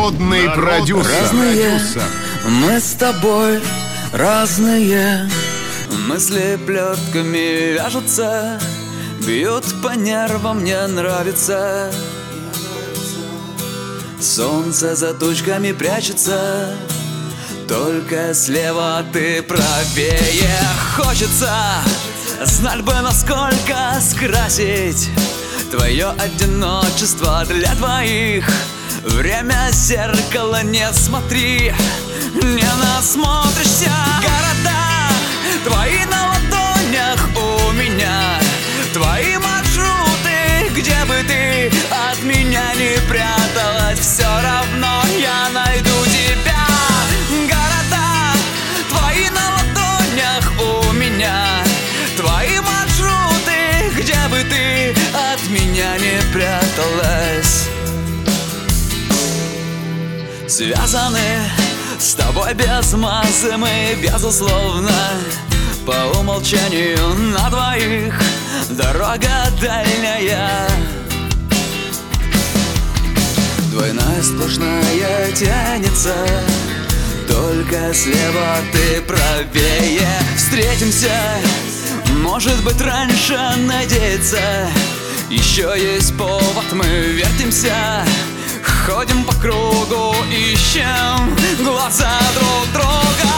Народный продюсер. Разные мы с тобой, разные. Мысли плетками вяжутся, бьют по нервам, мне нравится. Солнце за тучками прячется, только слева ты правее. Хочется знать бы, насколько скрасить твое одиночество для двоих. Время зеркало, не смотри, не насмотришься. Города твои на ладонях у меня, твои маршруты, где бы ты от меня не пряталась, все равно я найду тебя. Города твои на ладонях у меня, твои маршруты, где бы ты от меня не пряталась. Связаны с тобой без мазы мы, безусловно, по умолчанию на двоих. Дорога дальняя, двойная сплошная тянется, только слева ты правее. Встретимся, может быть, раньше надеяться. Еще есть повод, мы вертимся, ходим по кругу, ищем глаза друг друга.